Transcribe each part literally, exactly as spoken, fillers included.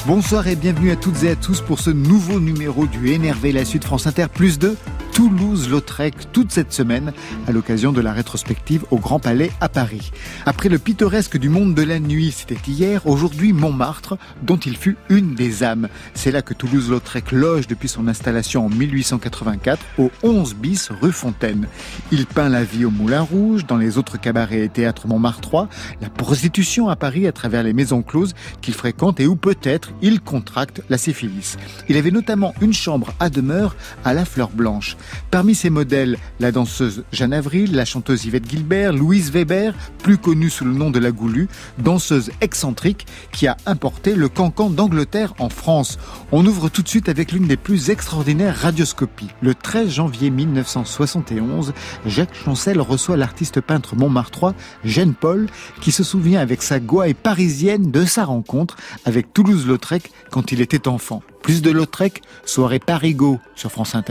Bonsoir et bienvenue à toutes et à tous pour ce nouveau numéro du Énervé la Suite France Inter plus de Toulouse-Lautrec toute cette semaine à l'occasion de la rétrospective au Grand Palais à Paris. Après le pittoresque du monde de la nuit, c'était hier, aujourd'hui Montmartre, dont il fut une des âmes. C'est là que Toulouse-Lautrec loge depuis son installation en mille huit cent quatre-vingt-quatre au onze bis rue Fontaine. Il peint la vie au Moulin Rouge, dans les autres cabarets et théâtres montmartrois, la prostitution à Paris à travers les maisons closes qu'il fréquente et où peut-être il contracte la syphilis. Il avait notamment une chambre à demeure à la Fleur Blanche. Parmi ses modèles, la danseuse Jeanne Avril, la chanteuse Yvette Guilbert, Louise Weber, plus connue sous le nom de la Goulue, danseuse excentrique qui a importé le cancan d'Angleterre en France. On ouvre tout de suite avec l'une des plus extraordinaires radioscopies. Le treize janvier mille neuf cent soixante et onze, Jacques Chancel reçoit l'artiste peintre montmartrois Jean Paul qui se souvient avec sa gouaille parisienne de sa rencontre avec Toulouse-Lautrec quand il était enfant. Plus de Lautrec, soirée Parigot sur France Inter.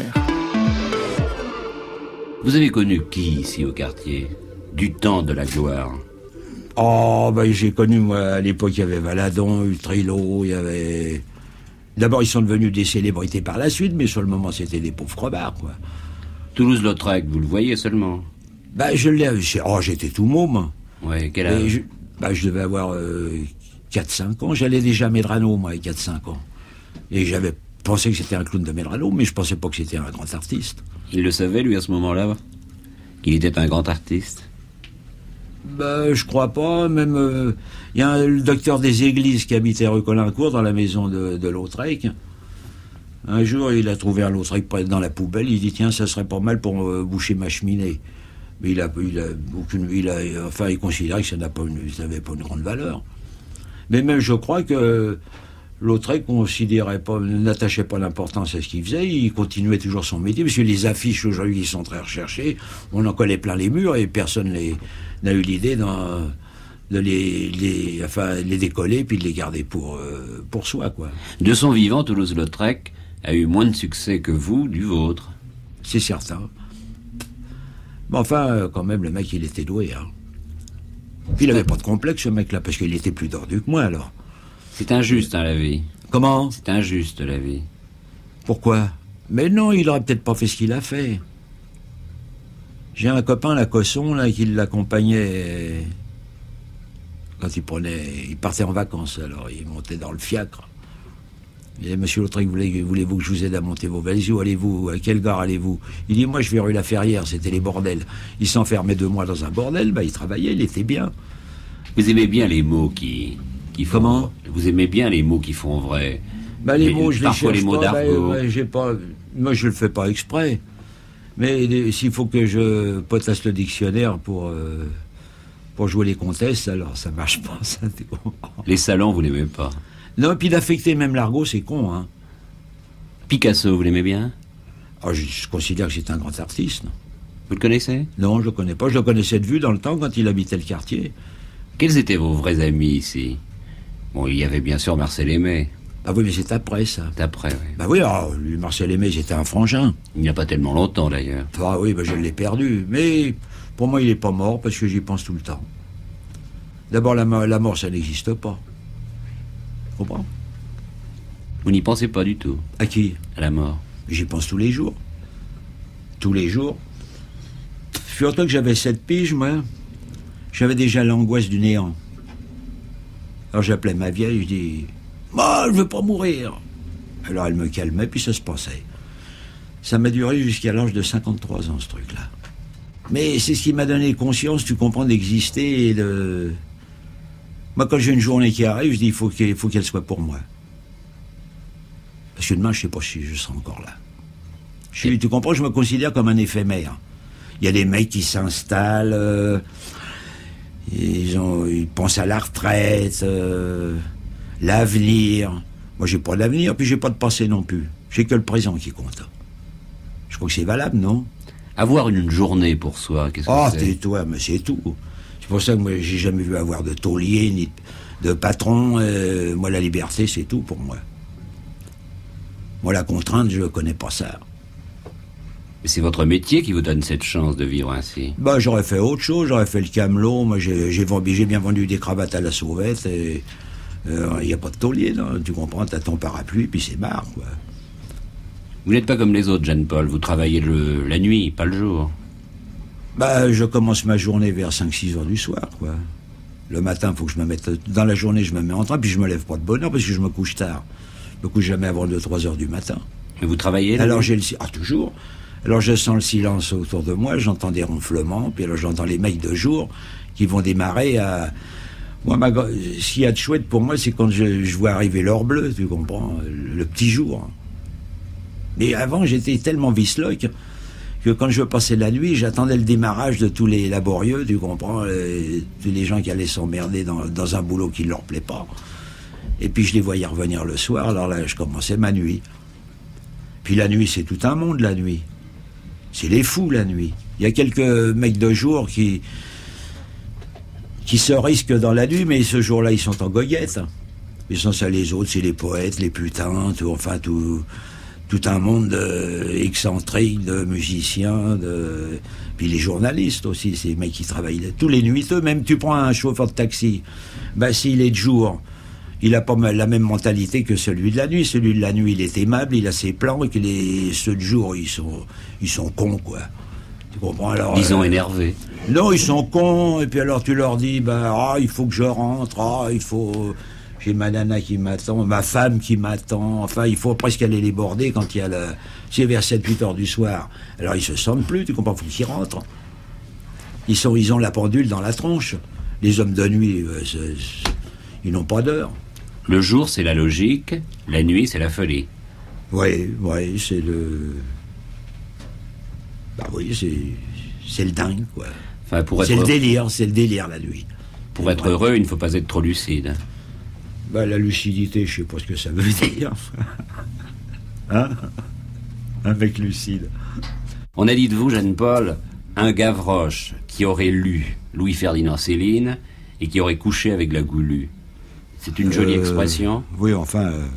Vous avez connu qui ici au quartier, du temps de la gloire? Oh, ben j'ai connu, moi, à l'époque, il y avait Valadon, Utrillo, il y avait... D'abord, ils sont devenus des célébrités par la suite, mais sur le moment, c'était des pauvres crevards, quoi. Toulouse-Lautrec, vous le voyez seulement? Ben, je l'ai... Oh, j'étais tout môme. Ouais, quel âge? je... Ben, je devais avoir euh, quatre cinq ans. J'allais déjà à Medrano, moi, à quatre cinq ans. Et j'avais pensé que c'était un clown de Medrano, mais je pensais pas que c'était un grand artiste. Il le savait, lui, à ce moment-là, qu'il était un grand artiste? Ben, je crois pas. Même, il euh, y a un, le docteur des Églises qui habitait rue Colincourt, dans la maison de, de Lautrec. Un jour, il a trouvé un Lautrec dans la poubelle. Il dit, tiens, ça serait pas mal pour euh, boucher ma cheminée. Mais il a, il a aucune, il a, enfin, il considérait que ça n'a pas une, ça n'avait pas une grande valeur. Mais même, je crois que Lautrec considérait pas, n'attachait pas l'importance à ce qu'il faisait, il continuait toujours son métier, parce que les affiches aujourd'hui qui sont très recherchées, on en collait plein les murs et personne les, n'a eu l'idée d'en, de les, les, enfin, les décoller puis de les garder pour, euh, pour soi, quoi. De son vivant, Toulouse-Lautrec a eu moins de succès que vous, du vôtre. C'est certain. Mais enfin, quand même, le mec, il était doué, hein. Puis il avait pas de complexe, ce mec-là, parce qu'il était plus tordu que moi, alors. C'est injuste, hein, la vie. Comment? C'est injuste, la vie. Pourquoi? Mais non, il aurait peut-être pas fait ce qu'il a fait. J'ai un copain, la Cosson, là, qui l'accompagnait quand il prenait... Il partait en vacances, alors il montait dans le fiacre. Il dit, monsieur Lautrec, voulez, voulez-vous que je vous aide à monter vos valises? Où allez-vous? À quelle gare allez-vous? Il dit, moi, je vais rue La Ferrière, c'était les bordels. Il s'enfermait deux mois dans un bordel, bah, il travaillait, il était bien. Vous aimez bien les mots qui... Qui font, Comment? Vous aimez bien les mots qui font vrai. Bah, les, les mots, je les cherche les mots pas. d'argot. Bah, bah, j'ai pas. Moi, je le fais pas exprès. Mais les, s'il faut que je potasse le dictionnaire pour euh, pour jouer les comtesses, alors ça marche pas. Ça, les salons, vous l'aimez pas? Non, puis d'affecter même l'argot, c'est con, hein. Picasso, vous l'aimez bien? Oh, je, je considère que c'est un grand artiste. Vous le connaissez? Non, je le connais pas. Je le connaissais de vue dans le temps quand il habitait le quartier. Quels étaient vos vrais amis ici? Bon, il y avait bien sûr Marcel Aimé. Ah oui, mais c'est après, ça. C'est après, oui. Bah oui, alors, lui, Marcel Aimé, c'était un frangin. Il n'y a pas tellement longtemps, d'ailleurs. Ah oui, bah je l'ai perdu. Mais, pour moi, il est pas mort, parce que j'y pense tout le temps. D'abord, la, la mort, ça n'existe pas. Comprends? Vous n'y pensez pas du tout? À qui? À la mort. J'y pense tous les jours. Tous les jours. Furent-toi que j'avais sept piges, moi, j'avais déjà l'angoisse du néant. Alors j'appelais ma vieille, je dis « Moi, je veux pas mourir !» Alors elle me calmait, puis ça se passait. Ça m'a duré jusqu'à l'âge de cinquante-trois ans, ce truc-là. Mais c'est ce qui m'a donné conscience, tu comprends, d'exister et de... Moi, quand j'ai une journée qui arrive, je dis « Il faut qu'elle, faut qu'elle soit pour moi. » Parce que demain, je sais pas si je serai encore là. Je suis, tu comprends, je me considère comme un éphémère. Il y a des mecs qui s'installent... Euh, Ils, ont, ils pensent à la retraite, euh, l'avenir. Moi, j'ai pas d'avenir, puis j'ai pas de passé non plus. J'ai que le présent qui compte. Je crois que c'est valable, non? Avoir une journée pour soi, qu'est-ce que oh, c'est? Oh, tais-toi, mais c'est tout. C'est pour ça que moi, j'ai jamais vu avoir de taulier, ni de patron. Euh, moi, la liberté, c'est tout pour moi. Moi, la contrainte, je connais pas ça. Mais c'est votre métier qui vous donne cette chance de vivre ainsi. Bah, j'aurais fait autre chose, j'aurais fait le camelot. Moi, j'ai, j'ai, vendu, j'ai bien vendu des cravates à la sauvette et Il euh, n'y a pas de taulier, là. Tu comprends, t'as ton parapluie, puis c'est barre, quoi. Vous n'êtes pas comme les autres, Jean-Paul. Vous travaillez le, la nuit, pas le jour. Bah, je commence ma journée vers cinq six heures du soir, quoi. Le matin, il faut que je me mette... Dans la journée, je me mets en train, puis je me lève pas de bonne heure, parce que je me couche tard. Je me couche jamais avant deux trois heures du matin. Mais vous travaillez là? Alors j'ai le... Ah, toujours. Alors je sens le silence autour de moi, j'entends des ronflements, puis alors j'entends les mecs de jour qui vont démarrer à... Moi, ma... ce qu'il y a de chouette pour moi, c'est quand je, je vois arriver l'or bleu, tu comprends, le petit jour. Mais avant, j'étais tellement visloque que quand je passais la nuit, j'attendais le démarrage de tous les laborieux, tu comprends, les, tous les gens qui allaient s'emmerder dans, dans un boulot qui ne leur plaît pas. Et puis je les voyais revenir le soir, alors là, je commençais ma nuit. Puis la nuit, c'est tout un monde, la nuit. C'est les fous, la nuit. Il y a quelques mecs de jour qui, qui se risquent dans la nuit, mais ce jour-là, ils sont en goguette. Mais sans ça, les autres, c'est les poètes, les putains, tout, enfin, tout... tout un monde de, excentrique, de musiciens, de... puis les journalistes aussi, ces mecs qui travaillent là. Tous les nuiteux, même tu prends un chauffeur de taxi, ben s'il est de jour, il n'a pas la même mentalité que celui de la nuit. Celui de la nuit, il est aimable, il a ses plans, et que les, ceux de jour, ils sont, ils sont cons, quoi. Tu comprends? Alors, ils ont euh, énervé. Non, ils sont cons, et puis alors tu leur dis, ben, ah, il faut que je rentre, ah, il faut... J'ai ma nana qui m'attend, ma femme qui m'attend, enfin, il faut presque aller les border quand il y a le... C'est vers sept huit heures du soir. Alors, ils se sentent plus, tu comprends, faut qu'ils rentrent. Ils sont, ils ont la pendule dans la tronche. Les hommes de nuit, euh, c'est, c'est, ils n'ont pas d'heure. Le jour, c'est la logique, la nuit, c'est la folie. Oui, oui, c'est le... Bah oui, c'est, c'est le dingue, quoi. Enfin, pour être... C'est le délire, c'est le délire, la nuit. Pour être heureux, il ne faut pas être trop lucide. Bah, la lucidité, je sais pas ce que ça veut dire. Hein? Un mec lucide. On a dit de vous, Jean-Paul, un Gavroche qui aurait lu Louis-Ferdinand Céline et qui aurait couché avec la Goulue. C'est une jolie euh, expression. Oui, enfin, euh,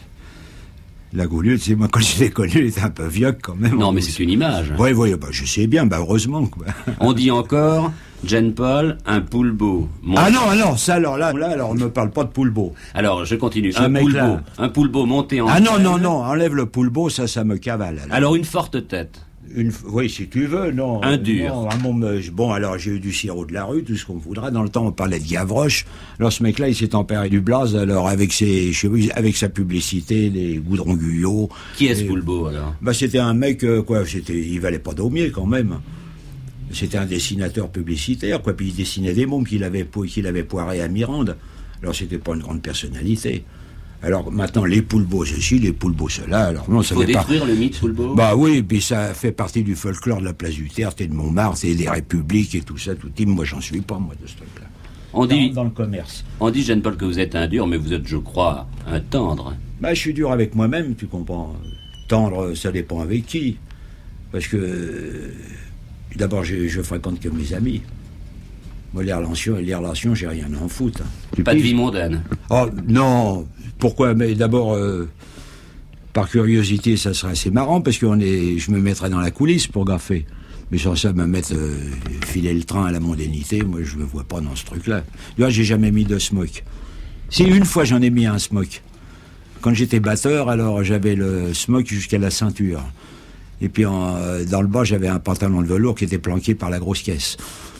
la Goulue, tu sais, moi, quand je l'ai connue, elle était un peu vieux quand même. Non, mais c'est une image. Oui, oui, bah, je sais bien, bah, heureusement, quoi. On dit encore... Jean-Paul, un poulbeau. Mon... Ah non, ah non, ça alors là, là, alors on ne me parle pas de poulbeau. Alors, je continue. Ce un poulbeau, un poulbeau monté en... Ah non, non, non, enlève le poulbeau, ça, ça me cavale. Alors, alors une forte tête. Une, oui, si tu veux, non. Un dur. Non, un bon, bon, alors j'ai eu du sirop de la rue, tout ce qu'on voudra. Dans le temps, on parlait de Gavroche. Alors ce mec-là, il s'est tempéré du blaze, alors avec ses, je sais pas, avec sa publicité, les goudrons Guyot. Qui est ce poulbeau, alors? Bah, c'était un mec, euh, quoi, c'était, il valait pas daumier, quand même. C'était un dessinateur publicitaire, quoi. Puis il dessinait des mômes qu'il avait, qu'il avait poiré à Mirande. Alors c'était pas une grande personnalité. Alors maintenant, les poulbeaux ceci, les poulbeaux cela. Alors non, ça faut fait détruire pas... le mythe poulbeau. Bah oui, puis ça fait partie du folklore de la place du Tertre et de Montmartre et des Républiques et tout ça, tout type. Moi, j'en suis pas, moi, de ce truc-là. On dit dans, dans le commerce. On dit, Jean-Paul, que vous êtes un dur, mais vous êtes, je crois, un tendre. Bah, je suis dur avec moi-même, tu comprends. Tendre, ça dépend avec qui. Parce que d'abord, je, je fréquente que mes amis. Moi, les relations, les relations, j'ai rien à en foutre. Tu pas de vie mondaine. Oh non. Pourquoi? Mais d'abord, euh, par curiosité, ça serait assez marrant, parce que on est, je me mettrais dans la coulisse pour gaffer. Mais sans ça, me mettre, euh, filer le train à la mondanité, moi, je me vois pas dans ce truc-là. Tu vois, j'ai jamais mis de smock. Si, une fois, j'en ai mis un smock. Quand j'étais batteur, alors, j'avais le smock jusqu'à la ceinture. Et puis, en, euh, dans le bas, j'avais un pantalon de velours qui était planqué par la grosse caisse.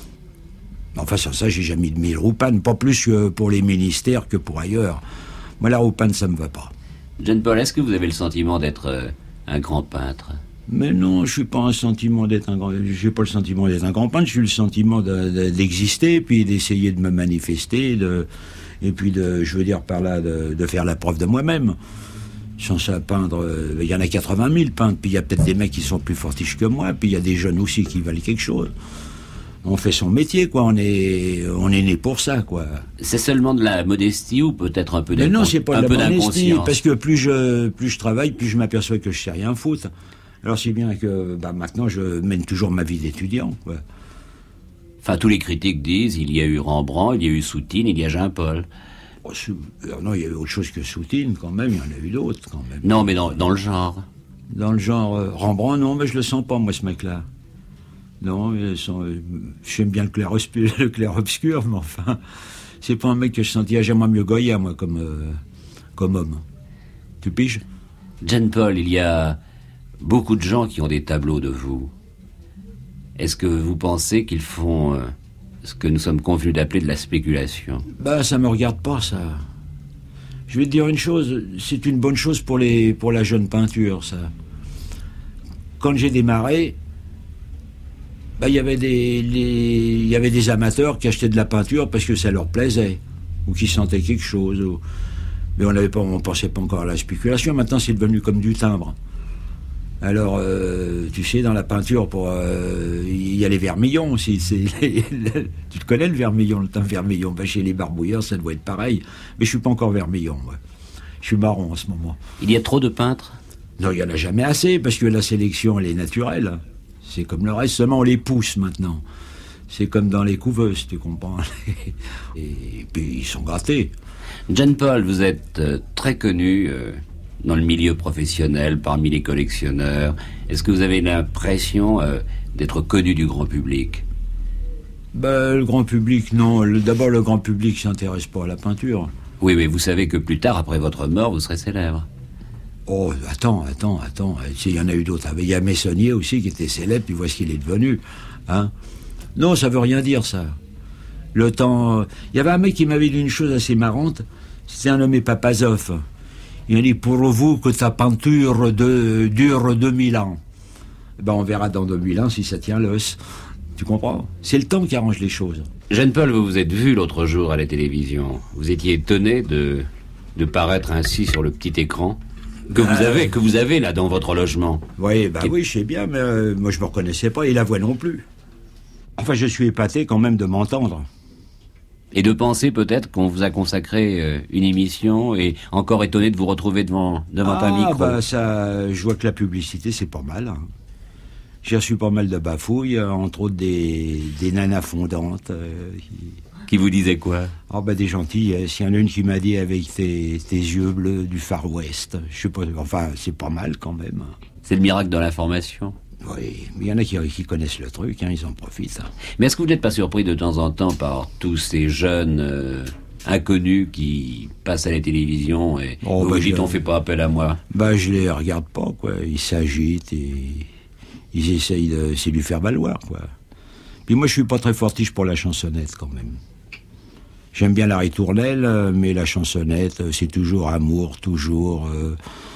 Enfin, sans ça, j'ai jamais mis le roupane, pas plus que pour les ministères que pour ailleurs. Moi, la roupane, ça me va pas. Jean-Paul, est-ce que vous avez le sentiment d'être euh, un grand peintre? Mais non, je suis pas un sentiment d'être un grand... J'ai pas le sentiment d'être un grand peintre, je suis le sentiment de, de, d'exister, puis d'essayer de me manifester, de, et puis de, je veux dire par là, de, de faire la preuve de moi-même. Sans ça, peindre, il euh, y en a quatre-vingt mille peintres, puis il y a peut-être des mecs qui sont plus fortiches que moi, puis il y a des jeunes aussi qui valent quelque chose. On fait son métier, quoi. On est, on est né pour ça, quoi. C'est seulement de la modestie ou peut-être un peu d'inconscience? Mais non, c'est pas de la modestie, parce que plus je, plus je travaille, plus je m'aperçois que je sais rien foutre. Alors c'est bien que, bah, maintenant, je mène toujours ma vie d'étudiant, quoi. Enfin, tous les critiques disent, il y a eu Rembrandt, il y a eu Soutine, il y a Jean-Paul. Oh, alors non, il y a eu autre chose que Soutine, quand même. Il y en a eu d'autres, quand même. Non, mais dans, dans le genre. Dans le genre, euh, Rembrandt, non, mais je le sens pas, moi, ce mec-là. Non, ils sont, j'aime bien le clair, le clair obscur, mais enfin, c'est pas un mec que je sentais. J'aimerais mieux Goya, moi, comme, euh, comme homme. Tu piges? Jean Paul, il y a beaucoup de gens qui ont des tableaux de vous. Est-ce que vous pensez qu'ils font euh, ce que nous sommes convenus d'appeler de la spéculation? Bah, ça me regarde pas, ça. Je vais te dire une chose, c'est une bonne chose pour, les, pour la jeune peinture, ça. Quand j'ai démarré, bah, y avait des, les, y avait des amateurs qui achetaient de la peinture parce que ça leur plaisait, ou qui sentaient quelque chose. Ou... Mais on n'avait pas, on pensait pas encore à la spéculation. Maintenant, c'est devenu comme du timbre. Alors, euh, tu sais, dans la peinture, pour il euh, y a les vermillons aussi. C'est, les, les, tu te connais le vermillon, le teint vermillon? Ben, chez les barbouilleurs, ça doit être pareil. Mais je suis pas encore vermillon, moi. Je suis marron en ce moment. Il y a trop de peintres? Non, il y en a jamais assez, parce que la sélection, elle est naturelle. C'est comme le reste, seulement on les pousse maintenant. C'est comme dans les couveuses, tu comprends? Et puis, ils sont grattés. Jean Paul, vous êtes euh, très connu... Euh... dans le milieu professionnel, parmi les collectionneurs. Est-ce que vous avez l'impression euh, d'être connu du grand public? Ben, le grand public, non. Le, d'abord, le grand public ne s'intéresse pas à la peinture. Oui, mais vous savez que plus tard, après votre mort, vous serez célèbre. Oh, attends, attends, attends. Il y en a eu d'autres. Il y a Messonnier aussi qui était célèbre, puis voici ce qu'il est devenu. Hein? Non, ça veut rien dire, ça. Le temps... Il y avait un mec qui m'avait dit une chose assez marrante. C'était un nommé Papazov. Il a dit, pour vous que ta peinture de, dure deux mille ans. Ben, on verra dans deux mille ans si ça tient l'os. Tu comprends? C'est le temps qui arrange les choses. Jean Paul, vous vous êtes vu l'autre jour à la télévision. Vous étiez étonné de, de paraître ainsi sur le petit écran que, ben, vous avez, que vous avez là dans votre logement. Oui, ben oui, je sais bien, mais euh, moi je me reconnaissais pas, et la voix non plus. Enfin, je suis épaté quand même de m'entendre. Et de penser peut-être qu'on vous a consacré euh, une émission et encore étonné de vous retrouver devant, devant ah, un micro. Ah bah ça, je vois que la publicité c'est pas mal. Hein. J'ai reçu pas mal de bafouilles, entre autres des, des nanas fondantes. Euh, qui... qui vous disaient quoi? Ah bah des gentillesses. Il y en a une qui m'a dit avec tes, tes yeux bleus du Far West. Je sais pas, enfin c'est pas mal quand même. C'est le miracle de l'information. Oui, mais il y en a qui, qui connaissent le truc, hein, ils en profitent. Hein. Mais est-ce que vous n'êtes pas surpris de temps en temps par tous ces jeunes euh, inconnus qui passent à la télévision et oh, vous bah, vous dites, on fait pas appel à moi? Bah, je les regarde pas, quoi. Ils s'agitent et ils essayent de, c'est lui faire valoir, quoi. Puis moi, je suis pas très fortiche pour la chansonnette, quand même. J'aime bien la ritournelle, mais la chansonnette, c'est toujours amour, toujours... Euh,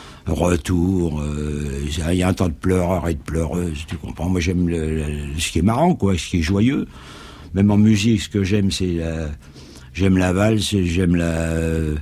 retour, il euh, y a un temps de pleureur et de pleureuse, tu comprends? Moi j'aime le, le, ce qui est marrant, quoi, ce qui est joyeux. Même en musique, ce que j'aime, c'est la, j'aime la valse, j'aime la, euh,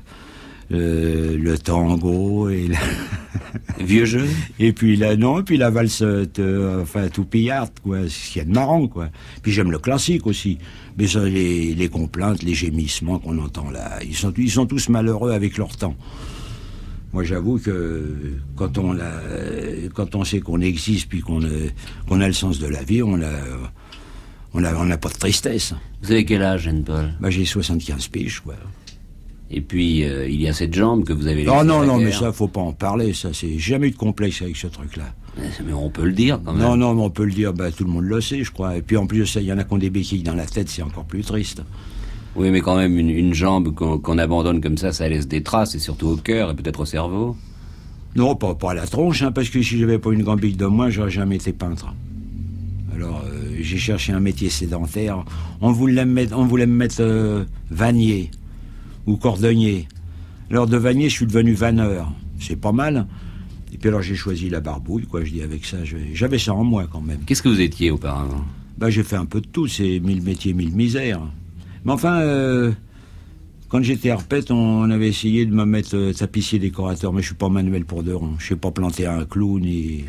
le tango et la... vieux jeu. Et puis la non, et puis la valse, te, enfin tout pillarde, quoi, ce qu'il y a de marrant, quoi. Puis j'aime le classique aussi, mais ça, les, les complaintes, les gémissements qu'on entend là, ils sont, ils sont tous malheureux avec leur temps. Moi, j'avoue que quand on, a, quand on sait qu'on existe puis qu'on a, qu'on a le sens de la vie, on a, on a, on n'a pas de tristesse. Vous avez quel âge, Jean Paul? Bah, j'ai soixante-quinze piges, quoi. Et puis, euh, il y a cette jambe que vous avez laissée. Oh non, non, guerre. mais ça, faut pas en parler, ça, c'est jamais eu de complexe avec ce truc-là. Mais on peut le dire, quand même. Non, non, mais on peut le dire, bah, tout le monde le sait, je crois. Et puis, en plus de ça, il y en a qui ont des béquilles dans la tête, c'est encore plus triste. Oui, mais quand même, une, une jambe qu'on, qu'on abandonne comme ça, ça laisse des traces, et surtout au cœur, et peut-être au cerveau. Non, pas, pas à la tronche, hein, parce que si j'avais pas une gambille de moins, j'aurais jamais été peintre. Alors, euh, j'ai cherché un métier sédentaire. On voulait me mettre, on voulait me mettre euh, vannier ou cordonnier. Alors, de vannier, je suis devenu vanneur. C'est pas mal. Et puis alors, j'ai choisi la barbouille, quoi. Je dis, avec ça, je, j'avais ça en moi, quand même. Qu'est-ce que vous étiez auparavant? Ben, j'ai fait un peu de tout. C'est mille métiers, mille misères. Mais enfin, euh, quand j'étais arpète, on avait essayé de me mettre euh, tapissier décorateur, mais je suis pas manuel pour deux rangs. Je sais pas planter un clou, ni...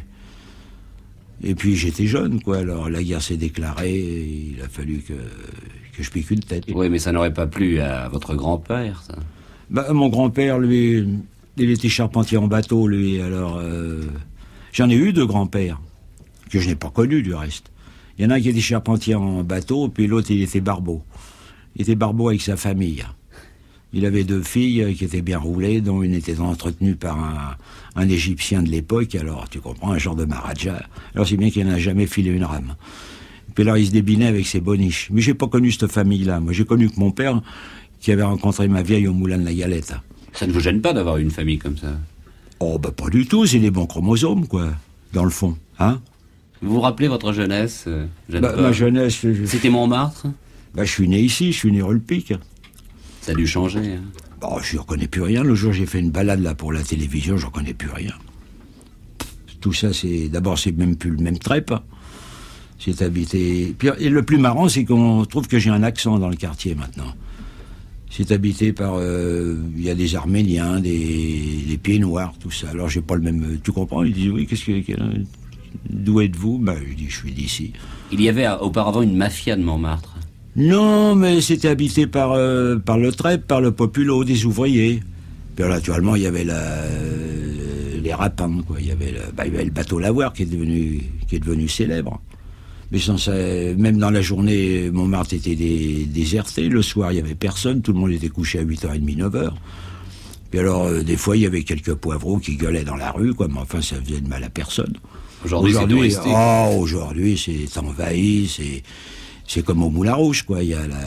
Et puis j'étais jeune, quoi. Alors la guerre s'est déclarée, et il a fallu que, que je pique une tête. Oui, mais ça n'aurait pas plu à votre grand-père, ça? Ben, mon grand-père, lui, il était charpentier en bateau, lui. Alors, euh, j'en ai eu deux grands-pères, que je n'ai pas connus, du reste. Il y en a un qui était charpentier en bateau, puis l'autre, il était barbeau. Il était barbeau avec sa famille. Il avait deux filles qui étaient bien roulées, dont une était entretenue par un, un Égyptien de l'époque, alors tu comprends, un genre de Maharaja. Alors c'est bien qu'il n'en a jamais filé une rame. Puis alors il se débinait avec ses boniches. Mais j'ai pas connu cette famille-là. Moi j'ai connu que mon père, qui avait rencontré ma vieille au Moulin de la Galette. Ça ne vous gêne pas d'avoir une famille comme ça? Oh, bah pas du tout, c'est des bons chromosomes, quoi, dans le fond, hein. Vous vous rappelez votre jeunesse, euh, jeune bah, Paul? Ma jeunesse... Je... C'était Montmartre? Bah, je suis né ici, je suis né rue Le Pic. Ça a dû changer, hein. Bon, je ne reconnais plus rien. Le jour, j'ai fait une balade là pour la télévision, je ne reconnais plus rien. Tout ça, c'est... D'abord, c'est même plus le même trep. C'est habité... Puis, et le plus marrant, c'est qu'on trouve que j'ai un accent dans le quartier, maintenant. C'est habité par... Il euh, y a des Arméniens, des, des Pieds Noirs, tout ça. Alors, j'ai pas le même... Tu comprends? Ils disent, oui, qu'est-ce que... D'où êtes-vous? Ben, je dis, je suis d'ici. Il y avait auparavant une mafia de Montmartre. Non, mais c'était habité par, euh, par le trep, par le populo, des ouvriers. Puis naturellement, il y avait la, euh, les rapins, quoi. Il y avait le, bah, il y avait le bateau Lavoir qui est devenu, qui est devenu célèbre. Mais sans ça, même dans la journée, Montmartre était dé, déserté. Le soir, il n'y avait personne. Tout le monde était couché à huit heures trente, neuf heures. Puis alors, euh, des fois, il y avait quelques poivreaux qui gueulaient dans la rue, quoi. Mais enfin, ça faisait de mal à personne. Aujourd'hui, aujourd'hui, c'est touristique. Oh, aujourd'hui, c'est envahi, c'est... C'est comme au Moulin Rouge, quoi. Il y a la,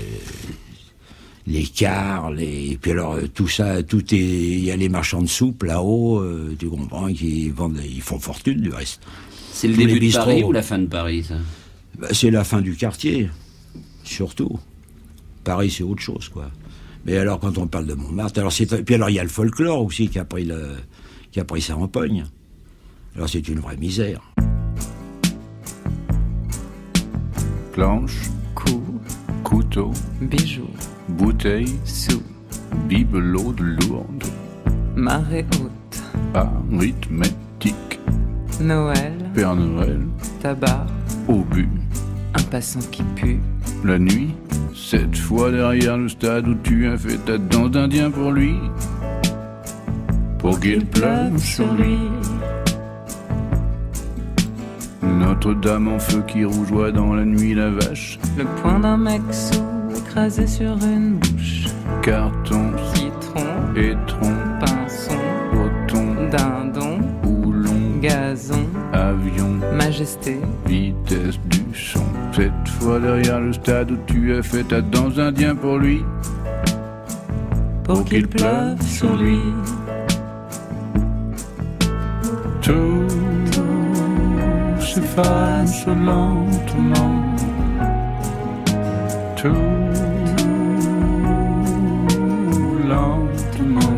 les cars, les, puis alors tout ça, tout est, il y a les marchands de soupe là-haut, euh, tu comprends, qui vendent, ils font fortune du reste. C'est le Tous début les de bistrots, Paris ou la fin de Paris, ça? Bah, c'est la fin du quartier, surtout. Paris, c'est autre chose, quoi. Mais alors, quand on parle de Montmartre, alors c'est, puis alors il y a le folklore aussi qui a pris le, qui a pris ça en pogne. Alors c'est une vraie misère. Planche, Cou, couteau, bijoux, bouteille, sous, bibelot de lourde, marée haute, arithmétique, Noël, Père Noël, tabac, obus. un passant qui pue, La nuit, cette fois derrière le stade où tu as fait ta danse d'Indien pour lui, pour qu'il pleuve sur lui. Notre-Dame en feu qui rougeoie dans la nuit la vache. le poing d'un mec sous, écrasé sur une bouche, Carton, citron, étron, pinson, coton, dindon, houlon, gazon, avion, majesté, vitesse du son. Cette fois derrière le stade où tu as fait ta danse d'Indien pour lui, pour qu'il pleuve sur lui. tout s'efface lentement, tout lentement,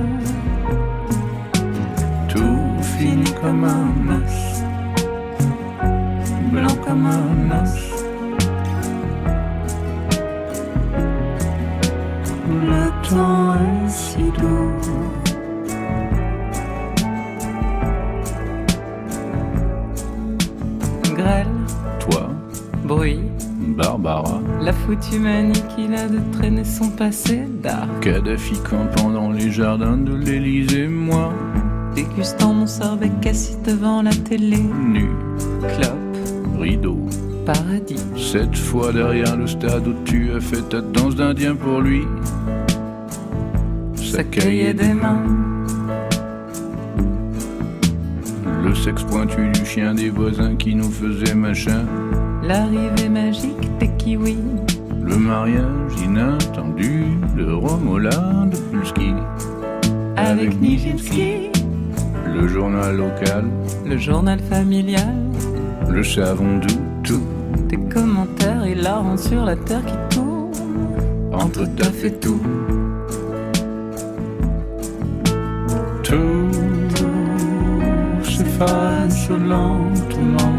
tout finit comme un os, blanc comme un os. Le temps est si doux. Grêle, Toi, bruit, Barbara, la foutue manie qu'il a de traîner son passé d'art, Kadhafi campant dans les jardins de l'Élysée, moi, dégustant mon sorbet assis devant la télé, nu, clope, rideau. paradis, Cette fois derrière le stade où tu as fait ta danse d'Indien pour lui, sa cahier des mains, le sexe pointu du chien des voisins qui nous faisait machin, l'arrivée magique des kiwis, le mariage inattendu de Romola de Pulski, avec Nijinsky, le journal local, le journal familial, le savon doux, tout, des commentaires hilarants sur la terre qui tourne, entre taf et tout. Tout s'efface lentement,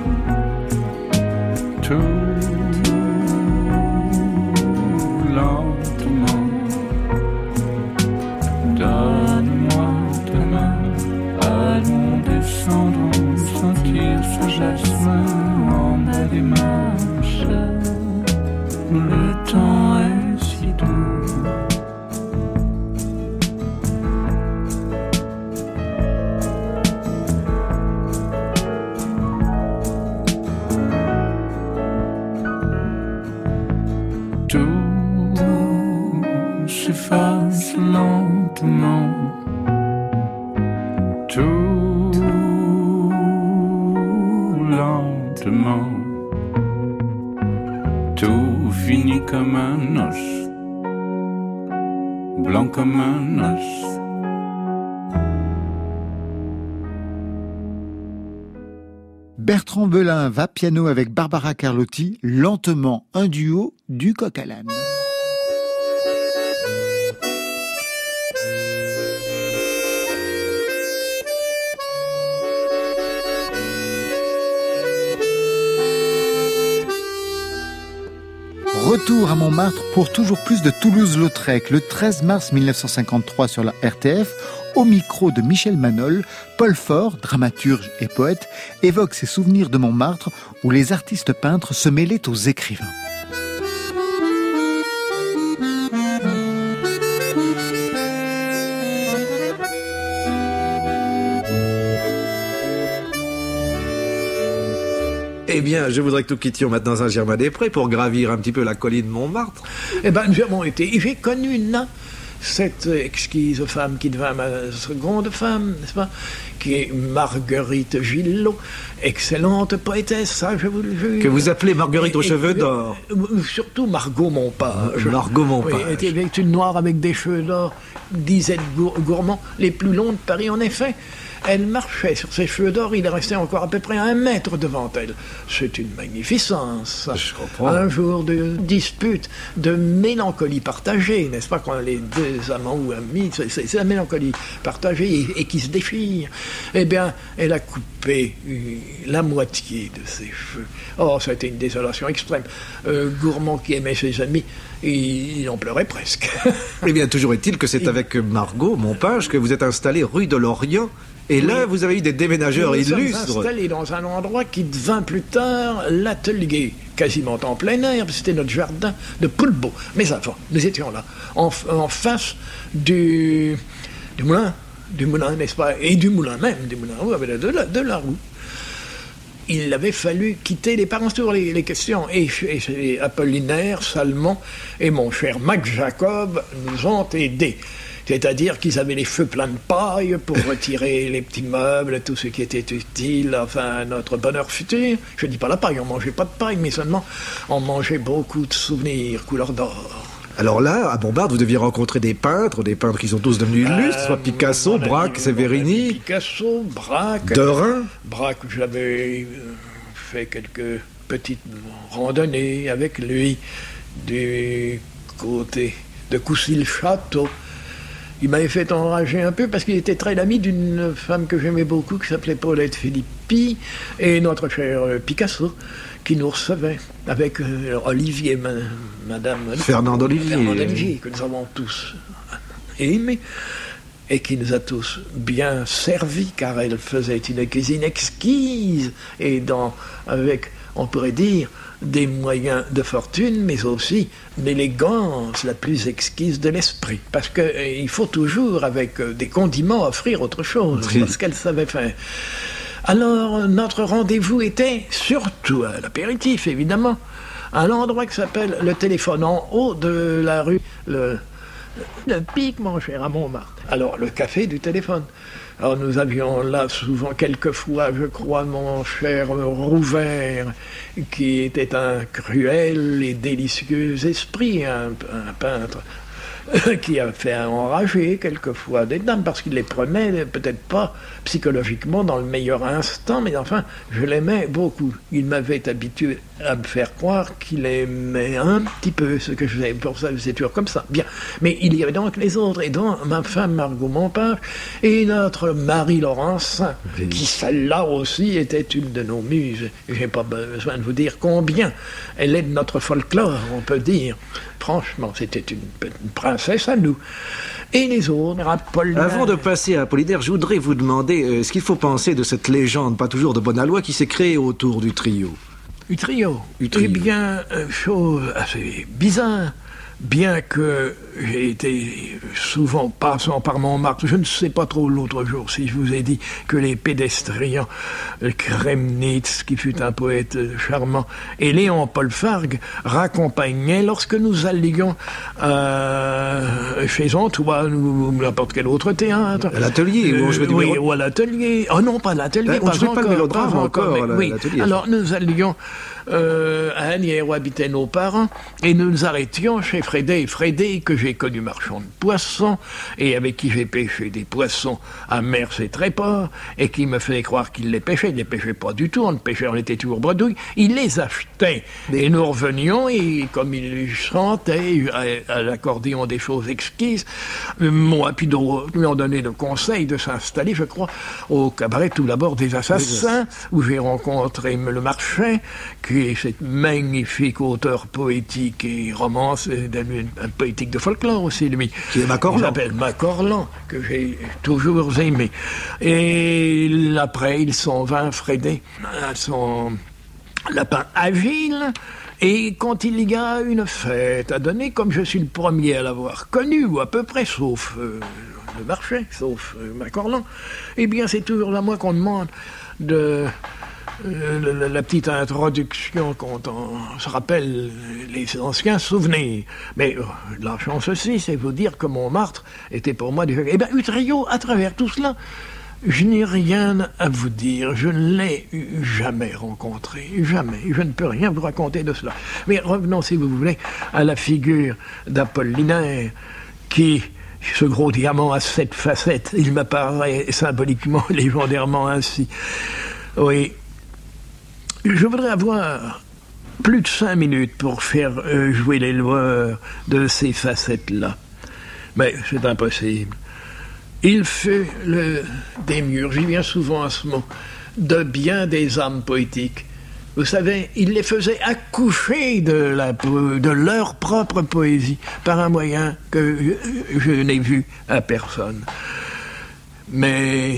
tout lentement. Donne-moi ta main, allons descendons, sentir ce jasmin en bas des marches. Le temps est si doux. Tout s'efface lentement, tout lentement, tout finit comme un os, blanc comme un os. Bertrand Belin va piano avec Barbara Carlotti, lentement un duo du coq à l'âne. Retour à Montmartre pour toujours plus de Toulouse-Lautrec. Le treize mars mille neuf cent cinquante-trois sur la R T F, au micro de Michel Manol, Paul Faure, dramaturge et poète, évoque ses souvenirs de Montmartre où les artistes peintres se mêlaient aux écrivains. Eh bien, je voudrais que nous quittions maintenant Saint-Germain-des-Prés pour gravir un petit peu la colline Montmartre. Eh bien, nous avons été... J'ai connu Nina, cette exquise femme qui devint ma seconde femme, n'est-ce pas, qui est Marguerite Gillot, excellente poétesse, ça, je vous le jure. Que vous appelez Marguerite aux et, cheveux et, d'or. Surtout Margot Montpage. Margot Montpage. Oui, elle était avec une noire avec des cheveux d'or, disait Gour- Gourmand, les plus longs de Paris, en effet. Elle marchait sur ses cheveux d'or, il restait encore à peu près un mètre devant elle. C'est une magnificence. Je comprends. Un jour de dispute, de mélancolie partagée, n'est-ce pas, quand les deux amants ou amis, c'est, c'est, c'est la mélancolie partagée et, et qui se déchire. Eh bien, elle a coupé la moitié de ses cheveux. Oh, ça a été une désolation extrême. Euh, Gourmand, qui aimait ses amis, il en pleurait presque. Eh bien, toujours est-il que c'est et... avec Margot Montpage que vous êtes installé rue de l'Orient. Et oui. Là, vous avez eu des déménageurs nous illustres. Nous sommes installés dans un endroit qui devint plus tard l'atelier, quasiment en plein air, c'était notre jardin de Poulbeau. Mais avant, nous étions là, en, en face du, du moulin, du moulin, n'est-ce pas, et du moulin même, du moulin de, de, la, de la roue. Il avait fallu quitter les parents sur les, les questions. Et, et, et Apollinaire, Salmon et mon cher Mac Jacob nous ont aidés. C'est-à-dire qu'ils avaient les feux pleins de paille pour retirer les petits meubles, tout ce qui était utile, enfin, notre bonheur futur. Je ne dis pas la paille, on ne mangeait pas de paille, mais seulement on mangeait beaucoup de souvenirs couleur d'or. Alors là, à Montmartre, vous deviez rencontrer des peintres, des peintres qui sont tous devenus illustres, euh, soit Picasso, Braque, Séverini. Picasso, Braque. Derain. Braque, j'avais fait quelques petites randonnées avec lui du côté de Coucy-le-Château. Il m'avait fait enrager un peu parce qu'il était très l'ami d'une femme que j'aimais beaucoup qui s'appelait Paulette Filippi et notre cher Picasso qui nous recevait avec euh, Olivier, ma, Madame Fernand Olivier. Fernand Olivier, que nous avons tous aimé et qui nous a tous bien servis car elle faisait une cuisine exquise et dans, avec, on pourrait dire, des moyens de fortune, mais aussi l'élégance la plus exquise de l'esprit. Parce qu'il euh, faut toujours, avec euh, des condiments, offrir autre chose, oui. Parce qu'elle savait faire. Alors, notre rendez-vous était, surtout à l'apéritif, évidemment, à l'endroit qui s'appelle le Téléphone, en haut de la rue, le, le Pic, mon cher, à Montmartre. Alors, le café du Téléphone. Alors nous avions là souvent, quelquefois, je crois, mon cher Rouvert, qui était un cruel et délicieux esprit, un, un peintre, qui a fait enrager quelquefois des dames, parce qu'il les prenait peut-être pas psychologiquement dans le meilleur instant, mais enfin, je l'aimais beaucoup. Il m'avait habitué à me faire croire qu'il aimait un petit peu ce que je faisais, pour ça c'est toujours comme ça. Bien, mais il y avait donc les autres, et donc ma femme Margot Montpage, et notre Marie-Laurence, oui. Qui celle-là aussi était une de nos muses. J'ai pas besoin de vous dire combien elle est de notre folklore, on peut dire. Franchement, c'était une, une princesse à nous. Et les autres, Apollinaire... Avant de passer à Apollinaire, je voudrais vous demander euh, ce qu'il faut penser de cette légende, pas toujours de bonne aloi, qui s'est créée autour du trio. Du trio, du trio. Eh bien, euh, chose assez bizarre. Bien que j'ai été souvent passant par Montmartre, je ne sais pas trop l'autre jour si je vous ai dit que les pédestriens, Kremnitz, qui fut un poète charmant, et Léon Paul Fargue raccompagnaient lorsque nous allions euh, chez Antoine ou n'importe quel autre théâtre. À l'atelier, euh, où on jouait du Oui, mélo... ou à l'atelier. Oh non, pas à l'atelier, ben, pas on jouait encore. pas le mélodrame pas encore, encore mais, à oui. l'atelier. Alors nous allions euh, à Asnières où habitaient nos parents, et nous nous arrêtions chez Frédé. Frédé, que j'ai connu marchand de poissons, et avec qui j'ai pêché des poissons à Mers et Tréport, et qui me faisait croire qu'il les pêchait. Il les pêchait pas du tout, on le pêchait, on était toujours bredouille. Il les achetait. Et nous revenions, et comme il chantait à, à l'accordéon des choses exquises, moi, puis d'autres lui ont donné le conseil de s'installer, je crois, au cabaret tout d'abord des Assassins, où j'ai rencontré le Marchais, qui est cette magnifique auteur poétique et romance, un poétique de folklore aussi, lui. Qui est Macorlan. Il s'appelle Macorlan, que j'ai toujours aimé. Et après, ils sont vingt Frédé, son lapin agile. Et quand il y a une fête à donner, comme je suis le premier à l'avoir connu, ou à peu près, sauf euh, le Marchais, sauf euh, Macorlan, eh bien c'est toujours à moi qu'on demande de euh, la, la petite introduction quand on se rappelle les anciens souvenirs. Mais euh, la chance aussi, c'est vous dire que Montmartre était pour moi déjà... Eh bien, Utrio, à travers tout cela, je n'ai rien à vous dire, je ne l'ai jamais rencontré, jamais, je ne peux rien vous raconter de cela. Mais revenons, si vous voulez, à la figure d'Apollinaire, qui, ce gros diamant à sept facettes, il m'apparaît symboliquement, légendairement ainsi. Oui, je voudrais avoir plus de cinq minutes pour faire euh, jouer les lois de ces facettes-là, mais c'est impossible. Il fut le démiurge, j'y viens souvent à ce mot, de bien des âmes poétiques. Vous savez, il les faisait accoucher de, la, de leur propre poésie, par un moyen que je, je n'ai vu à personne. Mais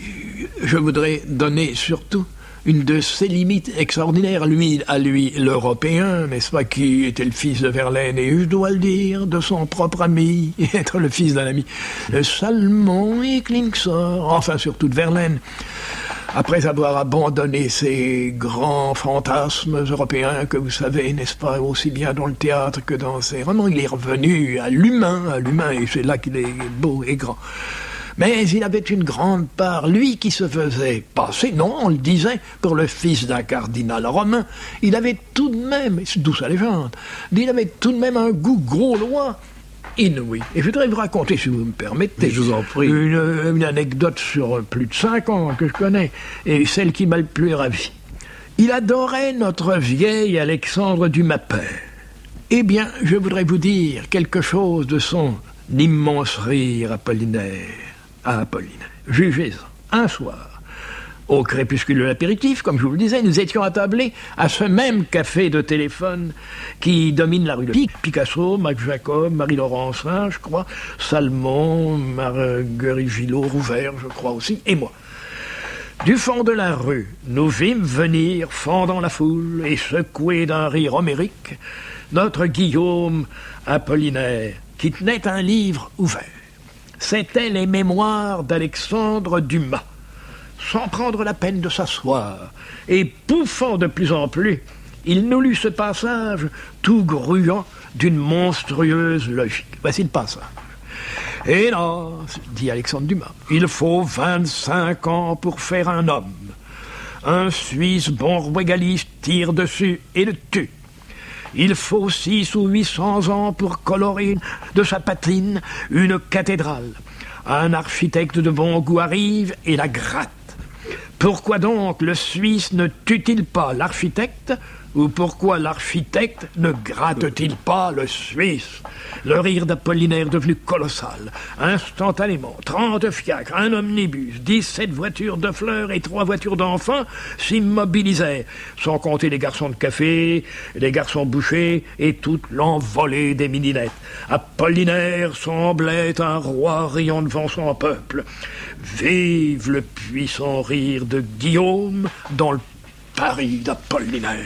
je voudrais donner surtout une de ses limites extraordinaires, lui, à lui, l'Européen, n'est-ce pas, qui était le fils de Verlaine, et je dois le dire, de son propre ami, et être le fils d'un ami, Salmon et Klingsor, enfin surtout de Verlaine. Après avoir abandonné ces grands fantasmes européens que vous savez, n'est-ce pas, aussi bien dans le théâtre que dans ses romans, il est revenu à l'humain, à l'humain, et c'est là qu'il est beau et grand. Mais il avait une grande part, lui qui se faisait passer, non, on le disait, pour le fils d'un cardinal romain, il avait tout de même, d'où sa légende, il avait tout de même un goût gaulois inouï. Et je voudrais vous raconter, si vous me permettez, mais je vous en prie, une, une anecdote sur plus de cinq ans que je connais, et celle qui m'a le plus ravi. Il adorait notre vieil Alexandre Dumas père. Eh bien, je voudrais vous dire quelque chose de son immense rire apollinaire. À Apollinaire. Jugez-en. Un soir, au crépuscule de l'apéritif, comme je vous le disais, nous étions attablés à ce même café de téléphone qui domine la rue de Pic. Picasso, Max Jacob, Marie-Laurencin, je crois, Salmon, Marguerite Gillot, Rouvert, je crois aussi, et moi. Du fond de la rue, nous vîmes venir, fendant la foule et secoué d'un rire homérique, notre Guillaume Apollinaire, qui tenait un livre ouvert. C'étaient les mémoires d'Alexandre Dumas. Sans prendre la peine de s'asseoir, et pouffant de plus en plus, il nous lut ce passage tout gruant d'une monstrueuse logique. Voici le passage. « Hélas, dit Alexandre Dumas, il faut vingt-cinq ans pour faire un homme. Un Suisse bon royaliste tire dessus et le tue. Il faut six ou huit cents ans pour colorer de sa patine une cathédrale. Un architecte de bon goût arrive et la gratte. Pourquoi donc le Suisse ne tue-t-il pas l'architecte, ou pourquoi l'architecte ne gratte-t-il pas le Suisse? Le rire d'Apollinaire devenu colossal. Instantanément, trente fiacres, un omnibus, dix-sept voitures de fleurs et trois voitures d'enfants s'immobilisèrent, sans compter les garçons de café, les garçons bouchers et toute l'envolée des mininettes. Apollinaire semblait un roi riant devant son peuple. Vive le puissant rire de Guillaume dans le Paris d'Apollinaire.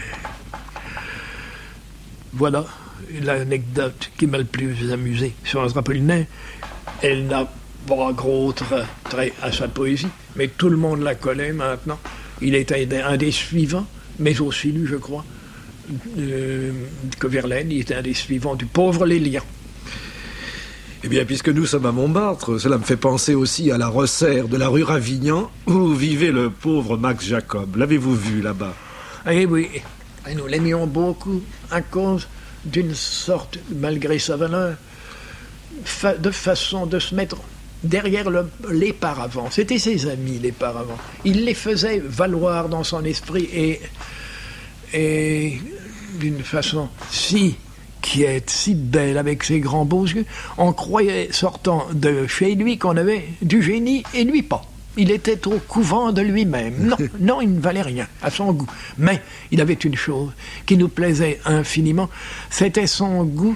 Voilà l'anecdote qui m'a le plus amusé sur Apollinaire. Elle n'a pas gros trait à sa poésie, mais tout le monde la connaît maintenant. Il était un des suivants, mais aussi lui, je crois, euh, que Verlaine, il était un des suivants du pauvre Lélien. Eh bien, puisque nous sommes à Montmartre, cela me fait penser aussi à la resserre de la rue Ravignan, où vivait le pauvre Max Jacob. L'avez-vous vu là-bas? Eh oui, Et nous l'aimions beaucoup à cause d'une sorte, malgré sa valeur, fa- de façon de se mettre derrière le, les paravents. C'était ses amis, les paravents. Il les faisait valoir dans son esprit et, et d'une façon si quiète, si belle, avec ses grands beaux yeux, on croyait, sortant de chez lui, qu'on avait du génie et lui pas. Il était au couvent de lui-même. Non, non, il ne valait rien à son goût. Mais il avait une chose qui nous plaisait infiniment, c'était son goût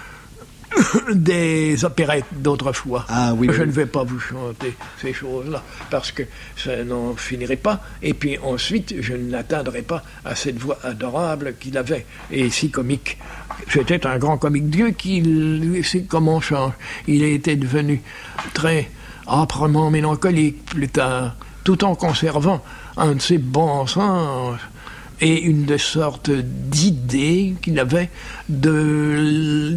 des opérettes d'autrefois. Ah, oui, Je oui. ne vais pas vous chanter ces choses-là, parce que ça n'en finirait pas. Et puis ensuite, je n'atteindrai pas à cette voix adorable qu'il avait, et si comique. C'était un grand comique. Dieu qui, lui, c'est comme on change. Il était devenu très âprement mélancolique plus tard, tout en conservant un de ses bons sens et une de sortes d'idées qu'il avait de,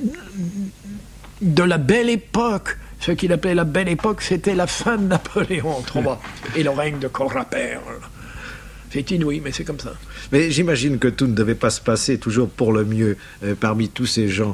de la belle époque. Ce qu'il appelait la belle époque, c'était la fin de Napoléon trois et le règne de Corapère. C'est inouï, mais c'est comme ça. Mais j'imagine que tout ne devait pas se passer toujours pour le mieux euh, parmi tous ces gens.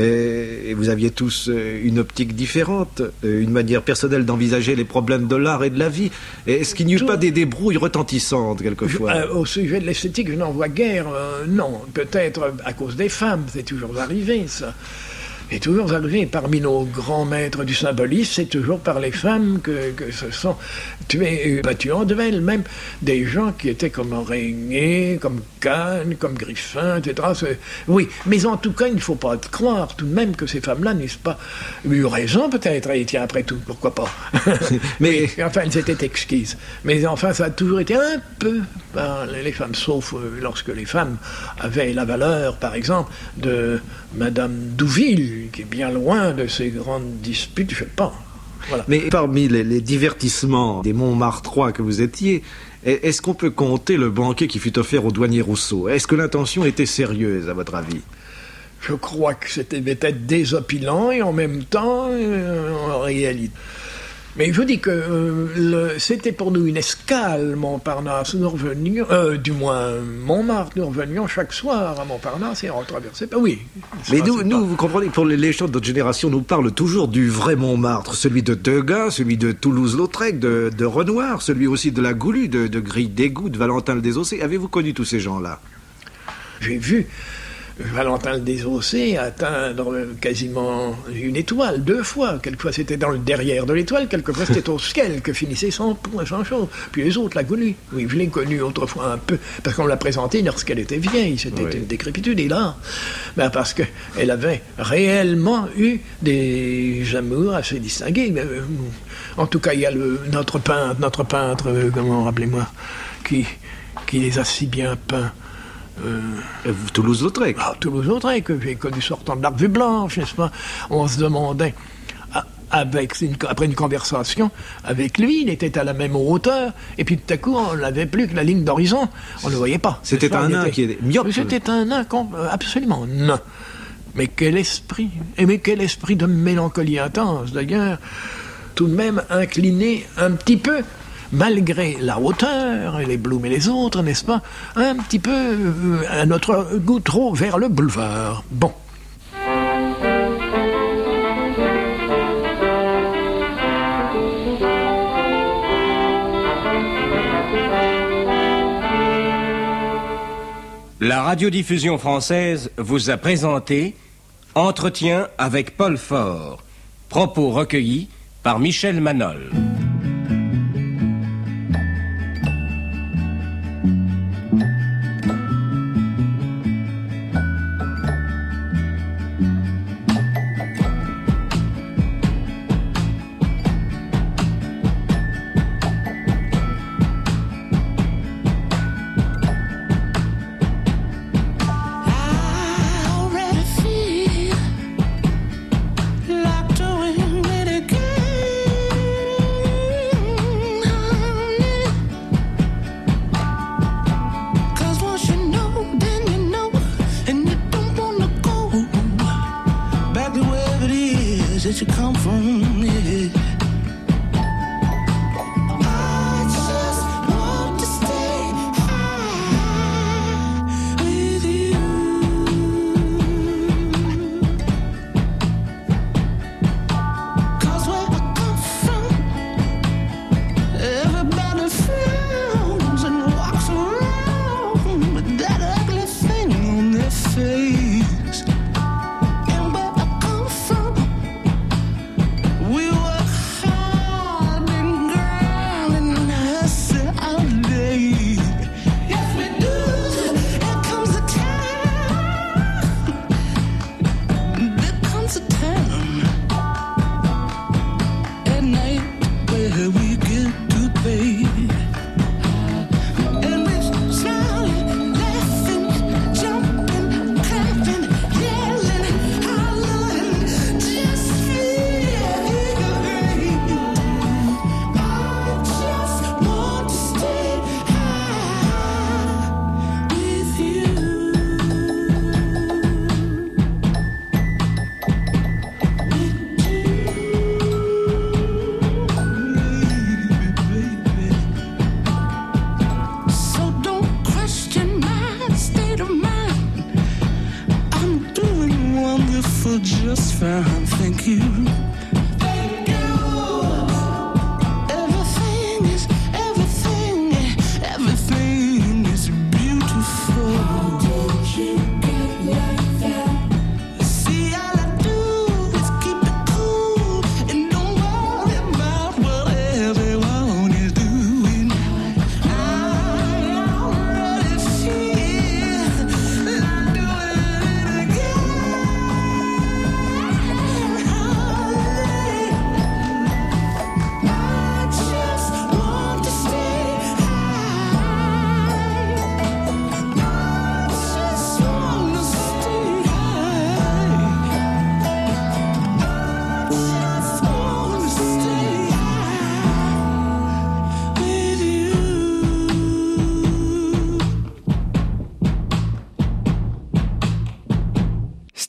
Et, et vous aviez tous euh, une optique différente, euh, une manière personnelle d'envisager les problèmes de l'art et de la vie. Et est-ce qu'il n'y eut Tout... pas des débrouilles retentissantes quelquefois? euh, Au sujet de l'esthétique, je n'en vois guère. Euh, non, peut-être à cause des femmes, c'est toujours arrivé, ça. C'est toujours arrivé, parmi nos grands maîtres du symbolisme, c'est toujours par les femmes que, que se sont tués, battus en duel, même des gens qui étaient comme Régnier, comme Kahn, comme Griffin, et cetera. C'est... Oui, mais en tout cas, il ne faut pas croire tout de même que ces femmes-là n'aient pas eu raison, peut-être, et tiens, après tout, pourquoi pas. Mais enfin, elles étaient exquises. Mais enfin, ça a toujours été un peu par les femmes, sauf lorsque les femmes avaient la valeur, par exemple, de Madame Douville, qui est bien loin de ces grandes disputes, je sais pas. Voilà. Mais parmi les, les divertissements des Montmartrois que vous étiez, est-ce qu'on peut compter le banquet qui fut offert au douanier Rousseau? Est-ce que l'intention était sérieuse, à votre avis? Je crois que c'était peut-être désopilant et en même temps, euh, en réalité. Mais je vous dis que euh, le, c'était pour nous une escale, Montparnasse. Nous revenions, euh, du moins Montmartre, nous revenions chaque soir à Montparnasse et on traversait. Ben oui. Mais ça, nous, nous pas... vous comprenez, pour les, les gens de notre génération, nous parlent toujours du vrai Montmartre, celui de Degas, celui de Toulouse-Lautrec, de, de Renoir, celui aussi de la Goulue, de, de Grille-Dégout, de Valentin le Désossé. Avez-vous connu tous ces gens-là? J'ai vu Valentin le Désossé atteindre quasiment une étoile, deux fois. Quelquefois c'était dans le derrière de l'étoile, quelquefois c'était au ciel que finissait son, son chose. Puis les autres, la Goulue. Oui, je l'ai connue autrefois un peu, parce qu'on l'a présentée lorsqu'elle était vieille. C'était oui. Une décrépitude, et là, ben parce qu'elle avait réellement eu des amours assez distingués. En tout cas, il y a le, notre peintre, notre peintre, comment rappelez-moi, qui, qui les a si bien peints. Euh, Toulouse-Lautrec. Ah, Toulouse-Lautrec, que j'ai connu sortant de la Revue Blanche, n'est-ce pas? On se demandait, avec une, après une conversation avec lui, il était à la même hauteur, et puis tout à coup, on n'avait plus que la ligne d'horizon, on ne le voyait pas. C'était un nain qui était myope. C'était un nain absolument nain. Mais quel esprit, et mais quel esprit de mélancolie intense, d'ailleurs, tout de même incliné un petit peu, malgré la hauteur, et les Blum et les autres, n'est-ce pas, un petit peu, euh, à notre goût, trop vers le boulevard. Bon. La radiodiffusion française vous a présenté Entretien avec Paul Faure. Propos recueillis par Michel Manol.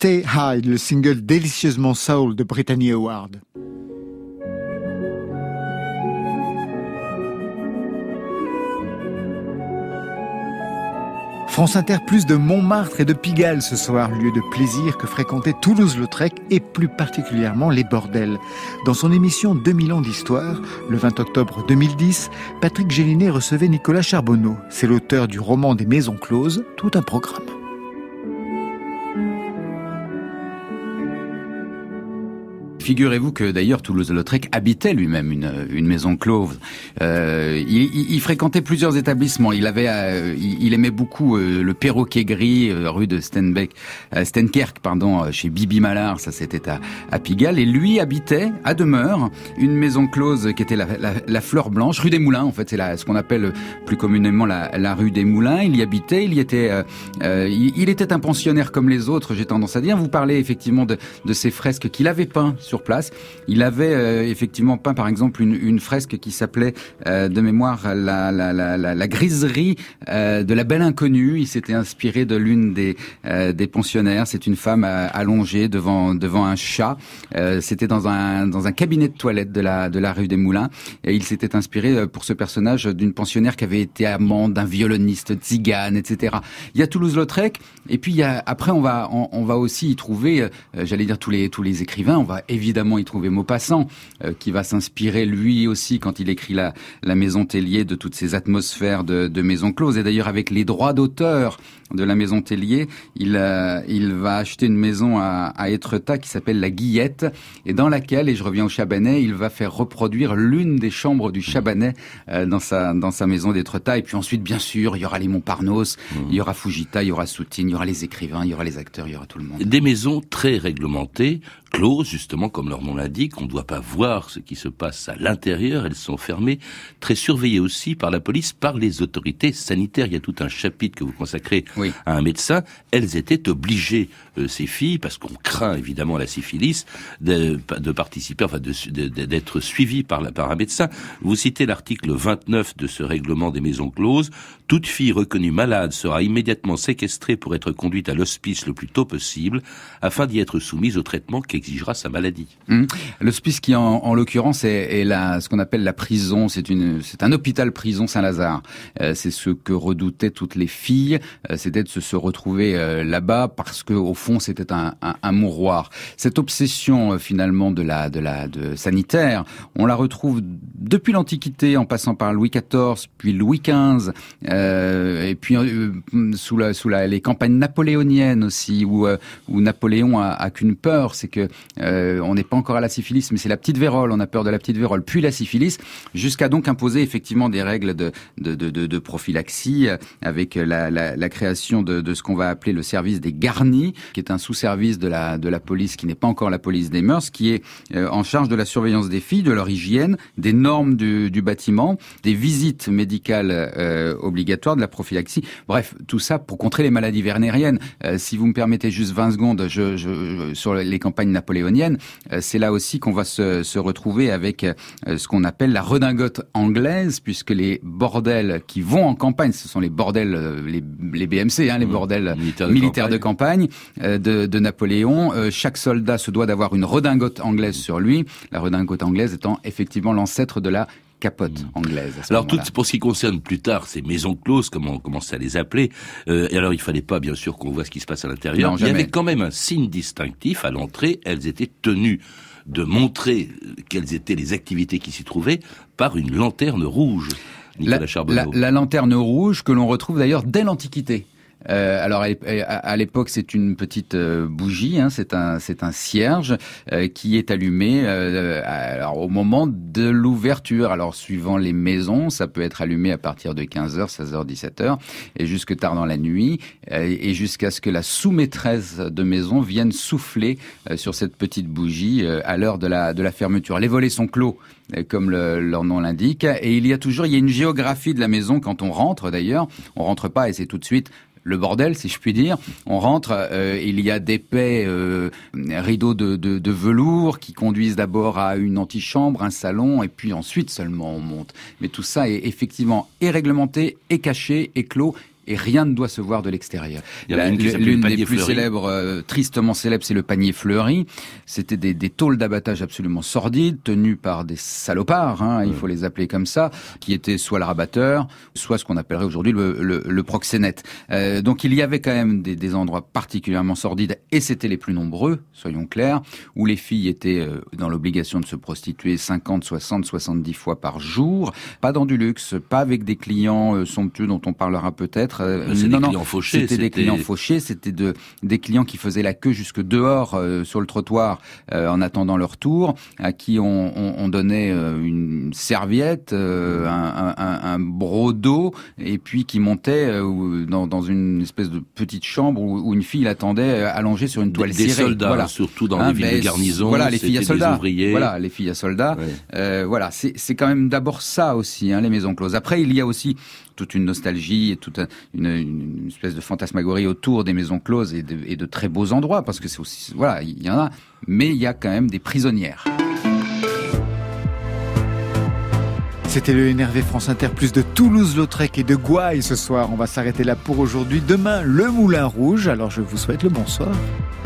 Stay High, le single délicieusement soul de Brittany Howard. France Inter, plus de Montmartre et de Pigalle ce soir, lieu de plaisir que fréquentait Toulouse-Lautrec et plus particulièrement les bordels. Dans son émission deux mille ans d'histoire, le vingt octobre deux mille dix, Patrick Gélinet recevait Nicolas Charbonneau. C'est l'auteur du roman des Maisons Closes, tout un programme. Figurez-vous que d'ailleurs Toulouse-Lautrec habitait lui-même une, une maison close. Euh, il, il, il fréquentait plusieurs établissements. Il avait, euh, il, il aimait beaucoup euh, le Perroquet Gris, euh, rue de Stenbeck, euh, Stenkerk, pardon, chez Bibi Mallard. Ça, c'était à, à Pigalle. Et lui habitait à demeure une maison close qui était la, la, la Fleur Blanche, rue des Moulins. En fait, c'est la, ce qu'on appelle plus communément la, la rue des Moulins. Il y habitait. Il y était. Euh, euh, il, il était un pensionnaire comme les autres. J'ai tendance à dire. Vous parlez effectivement de, de ces fresques qu'il avait peintes sur place. Il avait euh, effectivement peint par exemple une, une fresque qui s'appelait euh, de mémoire la, la, la, la, la griserie euh, de la belle inconnue. Il s'était inspiré de l'une des, euh, des pensionnaires. C'est une femme euh, allongée devant, devant un chat. Euh, c'était dans un, dans un cabinet de toilette de la, de la rue des Moulins. Et il s'était inspiré pour ce personnage d'une pensionnaire qui avait été amante d'un violoniste tzigane, et cetera. Il y a Toulouse-Lautrec. Et puis il y a, après on va, on, on va aussi y trouver, euh, j'allais dire tous les, tous les écrivains. On va évidemment y trouver Maupassant, euh, qui va s'inspirer lui aussi quand il écrit la, la Maison Tellier de toutes ces atmosphères de, de maison close. Et d'ailleurs avec les droits d'auteur de la Maison Tellier, il, euh, il va acheter une maison à, à Étretat qui s'appelle la Guillette, et dans laquelle, et je reviens au Chabanais, il va faire reproduire l'une des chambres du Chabanais euh, dans sa dans sa maison d'Étretat. Et puis ensuite, bien sûr, il y aura les Montparnasse, mmh. il y aura Fujita, il y aura Soutine, il y aura les écrivains, il y aura les acteurs, il y aura tout le monde. Des maisons très réglementées, closes, justement, comme leur nom l'indique. On ne doit pas voir ce qui se passe à l'intérieur. Elles sont fermées, très surveillées aussi par la police, par les autorités sanitaires. Il y a tout un chapitre que vous consacrez oui. à un médecin. Elles étaient obligées, euh, ces filles, parce qu'on craint évidemment la syphilis, de, de participer, enfin, de, de, d'être suivies par, la, par un médecin. Vous citez l'article vingt-neuf de ce règlement des maisons closes. Toute fille reconnue malade sera immédiatement séquestrée pour être conduite à l'hospice le plus tôt possible, afin d'y être soumise au traitement qu'exigera sa maladie. Mmh. L'hospice qui, en, en l'occurrence, est, est la, ce qu'on appelle la prison. C'est une, c'est un hôpital-prison Saint-Lazare. Euh, c'est ce que redoutaient toutes les filles. Euh, c'était de se, se retrouver euh, là-bas parce que, au fond, c'était un, un, un mouroir. Cette obsession, euh, finalement, de la, de la, de sanitaire, on la retrouve depuis l'Antiquité, en passant par Louis quatorze, puis Louis quinze, euh, et puis euh, sous, la, sous la, les campagnes napoléoniennes aussi, où, euh, où Napoléon a, a qu'une peur, c'est que euh, on n'est pas encore à la syphilis, mais c'est la petite vérole. On a peur de la petite vérole, puis la syphilis, jusqu'à donc imposer effectivement des règles de, de, de, de, de prophylaxie, avec la, la, la création de, de ce qu'on va appeler le service des garnis, qui est un sous-service de la, de la police, qui n'est pas encore la police des mœurs, qui est euh, en charge de la surveillance des filles, de leur hygiène, des normes du, du bâtiment, des visites médicales euh, obligatoires, de la prophylaxie. Bref, tout ça pour contrer les maladies vernériennes. Euh, si vous me permettez juste vingt secondes, je, je, je, sur les campagnes napoléoniennes, euh, c'est là aussi qu'on va se, se retrouver avec euh, ce qu'on appelle la redingote anglaise, puisque les bordels qui vont en campagne, ce sont les bordels, euh, les, les B M C, hein, les mmh, bordels militaires de militaires campagne, de, campagne euh, de, de Napoléon. Euh, chaque soldat se doit d'avoir une redingote anglaise sur lui, la redingote anglaise étant effectivement l'ancêtre de la capote anglaise. Alors, tout, pour ce qui concerne plus tard ces maisons closes, comme on commençait à les appeler, euh, et alors il fallait pas bien sûr qu'on voit ce qui se passe à l'intérieur. Non, il y avait quand même un signe distinctif à l'entrée. Elles étaient tenues de montrer quelles étaient les activités qui s'y trouvaient par une lanterne rouge. Nicolas la, Charbonneau. La, la lanterne rouge que l'on retrouve d'ailleurs dès l'Antiquité. Euh, alors à l'époque c'est une petite euh, bougie, hein, c'est un c'est un cierge euh, qui est allumé euh, alors au moment de l'ouverture. Alors suivant les maisons, ça peut être allumé à partir de quinze heures, seize heures, dix-sept heures et jusque tard dans la nuit euh, et jusqu'à ce que la sous-maîtresse de maison vienne souffler euh, sur cette petite bougie euh, à l'heure de la de la fermeture. Les volets sont clos, comme le, leur nom l'indique, et il y a toujours il y a une géographie de la maison quand on rentre. D'ailleurs, on rentre pas et c'est tout de suite le bordel, si je puis dire. On rentre, euh, il y a d'épais euh, rideaux de, de, de velours qui conduisent d'abord à une antichambre, un salon, et puis ensuite seulement on monte. Mais tout ça est effectivement et réglementé, et caché, et clos, et rien ne doit se voir de l'extérieur. Il y en a une qui s'appelle L'une le panier des plus fleuri. célèbres, euh, tristement célèbres, c'est le panier fleuri. C'était des, des tôles d'abattage absolument sordides, tenues par des salopards, hein, il faut les appeler comme ça, qui étaient soit le rabatteur, soit ce qu'on appellerait aujourd'hui le, le, le proxénète. Euh, donc il y avait quand même des, des endroits particulièrement sordides, et c'était les plus nombreux, soyons clairs, où les filles étaient euh, dans l'obligation de se prostituer cinquante, soixante, soixante-dix fois par jour, pas dans du luxe, pas avec des clients euh, somptueux dont on parlera peut-être. Euh, c'est non, des non, clients fauchés. C'était des c'était- clients fauchés, c'était de, des clients qui faisaient la queue jusque dehors euh, sur le trottoir euh, en attendant leur tour, à qui on, on, on donnait euh, une serviette, euh, un, un, un broc d'eau, et puis qui montait euh, dans, dans une espèce de petite chambre où, où une fille l'attendait euh, allongée sur une toile Des, des cirée. soldats, Voilà. surtout dans Hein, les villes mais de garnison. Voilà, les filles à c'était soldats. Des ouvriers. Voilà, les filles à soldats. Ouais. Euh, voilà, c'est, c'est quand même d'abord ça aussi, hein, les maisons closes. Après, il y a aussi toute une nostalgie et toute une, une espèce de fantasmagorie autour des maisons closes et de, et de très beaux endroits, parce que c'est aussi, voilà, il y en a, mais il y a quand même des prisonnières. C'était le Énervé France Inter, plus de Toulouse-Lautrec et de Gouaille ce soir. On va s'arrêter là pour aujourd'hui. Demain, le Moulin Rouge. Alors je vous souhaite le bonsoir.